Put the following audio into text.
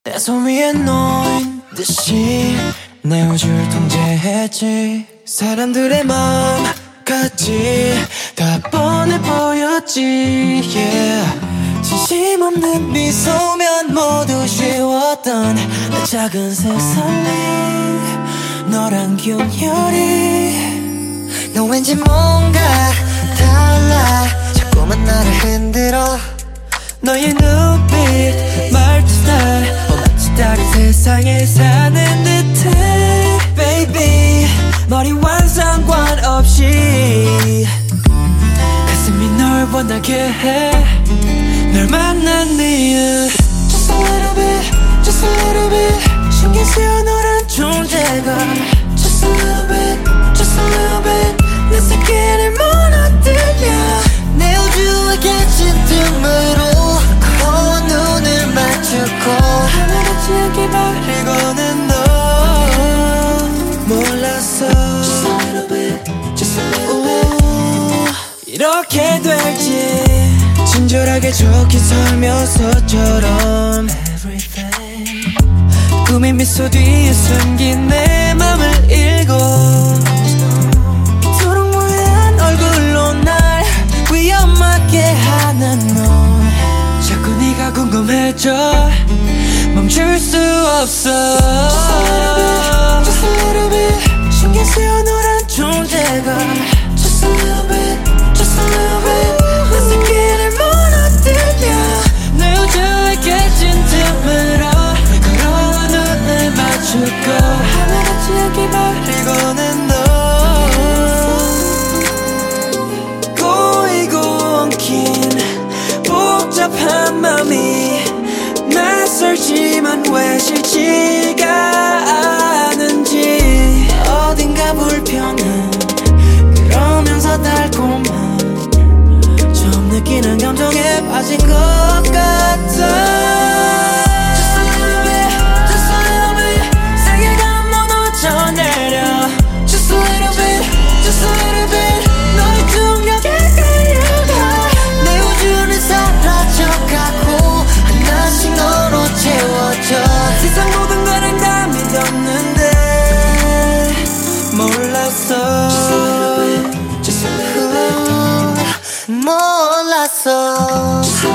내 손 위에 놓인 듯이 내 우주를 통제했지. 사람들의 마음까지 다 뻔해 보였지. yeah. 진심 없는 미소면 모두 쉬웠던 내 작은 세상에 너란 균열이. 너 왠지 뭔가 달라. 자꾸만 나를 흔들어. 너의 눈빛 말투 스타일 마치 다른 세상에 사는 듯해. Baby 머리와 상관없이 가슴이 널 원하게 해. 널 만난 이유 Just a little bit, just a little bit 신경 쓰여 너란 존재가 Just a little bit, just a little bit 내 세계를 무너뜨려. 내 우주에 갇힌 틈으로 눈을 맞추고 하늘같이 않게 바라보는 너 몰랐어. Just a little bit, just a little bit 이렇게 될지 친절하게 적힌 설명서처럼 Everything 꿈의 미소 뒤에 숨긴 내 맘을 읽어. 이토록 무해한 얼굴로 날 위험하게 하는 너 자꾸 네가 궁금해져 멈출 수 없어. Just a little bit 신경 쓰여 너란 존재가 Just a little bit, just a little bit 내 세계를 무너뜨려. 내 우주에 깨진 틈으로 걸어와 눈을 맞추고 하늘같이 않게 바라보는 너 꼬이고 엉킨 복잡한 맘이 낯설지만 왜 싫지가 않은지 어딘가 불편한 그러면서 달콤한 처음 느끼는 감정에 빠진 것 같아. Just a little bit, just a little bit 세계가 무너져 내려 Just a little bit, just a little bit 너의 중력에 끌려가. 내 우주는 사라져가고 하나씩 너로 채워져. 세상 모든 거는 다 믿었는데 몰랐어. Just a little bit, just a little bit 몰랐어.